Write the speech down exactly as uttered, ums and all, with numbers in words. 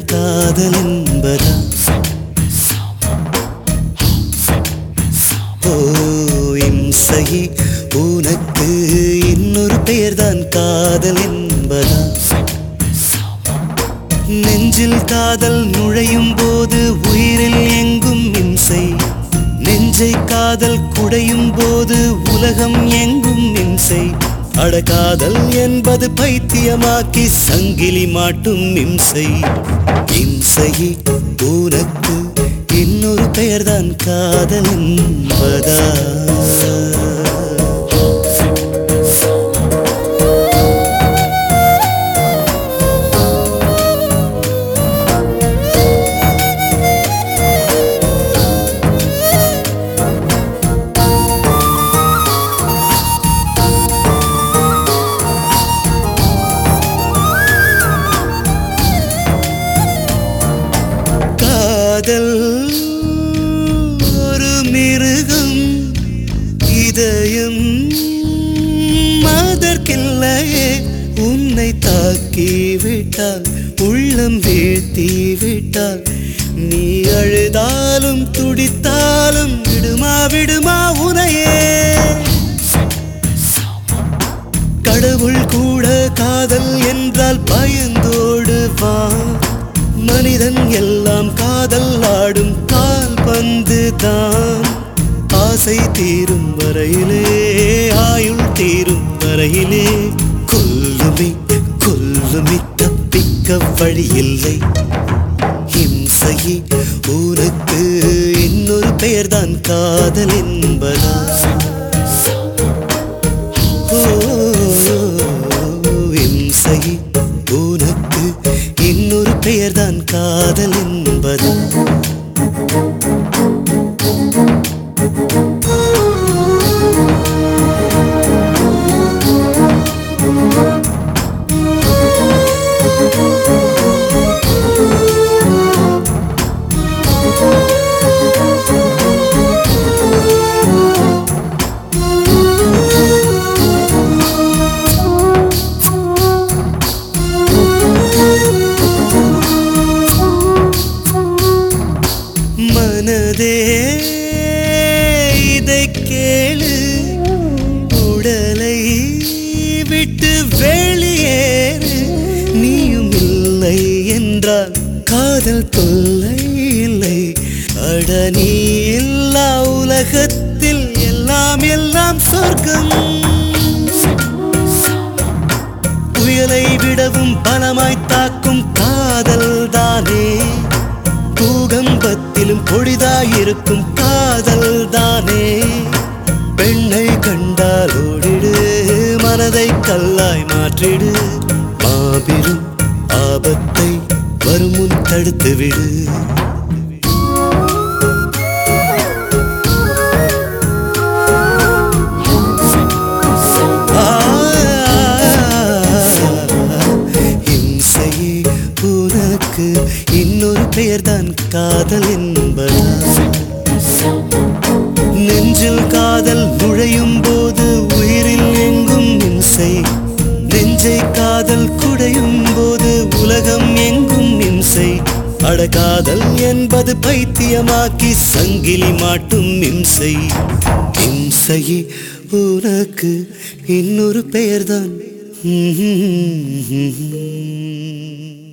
காதல் என்பதா? ஓ இம்சையே, உனக்கு இன்னொரு பெயர்தான் காதல் என்பதா? நெஞ்சில் காதல் நுழையும் போது உயிரில் எங்கும் இம்சை, நெஞ்சை காதல் குடையும் போது உலகம் எங்கும் இம்சை. அட காதல் என்பது பைத்தியமாக்கி சங்கிலி மாட்டும் இம்சை. இம்சையே, உனக்கு இன்னொரு பெயர்தான் காதல் என்பதா? காதல் ஒரு மிருகம், இதயம் அதற்கில்லையே. உன்னை தாக்கி விட்டால், உள்ளம் வீழ்த்தி விட்டால், நீ அழுதாலும் துடித்தாலும் விடுமா விடுமா உனையே. கடவுள் கூட காதல் என்றால் பயந்தோடுவான். மனிதன் எல்லாம் காதல் ஆடும் கால் பந்து தான். ஆசை தீரும் வரையிலே, ஆயுள் தீரும் வரையிலே, கொல்லுமே கொல்லுமே தப்பிக்க வழியில்லை. இம்சையே, உனக்கு இன்னொரு பெயர்தான் காதல் என்பதா? ஓ இம்சையே, உனக்கு இன்னொரு பெயர்தான் காதல் என்பதா? மனதே இதை கேளு, உடலை விட்டு வெளியேறு. நீயும் இல்லை என்றால் காதல் தொல்லை இல்லை. அட நீ இல்லா உலகத்தில் எல்லாம் எல்லாம் சொர்க்கம். புயலை விடவும் பலமாய் தாக்கும் காதல் தானே. பூகம்பத்திலும் பொழிதாயிருக்கும் காதல் தானே. பெண்ணை கண்டால் ஓடிடு, மனதை கல்லாய் மாற்றிடு. மாபெரும் ஆபத்தை வருமுன் தடுத்து விடு. இம்சையே, உனக்கு இன்னொரு பெயர்தான் காதல் என்பதா? நெஞ்சில் காதல் நுழையும் போது உயிரில் எங்கும் இம்சை, நெஞ்சை காதல் குடையும் போது உலகம் எங்கும் இம்சை. அட காதல் என்பது பைத்தியமாக்கி சங்கிலி மாட்டும் இம்சை. இம்சையே, உனக்கு இன்னொரு பெயர்தான்.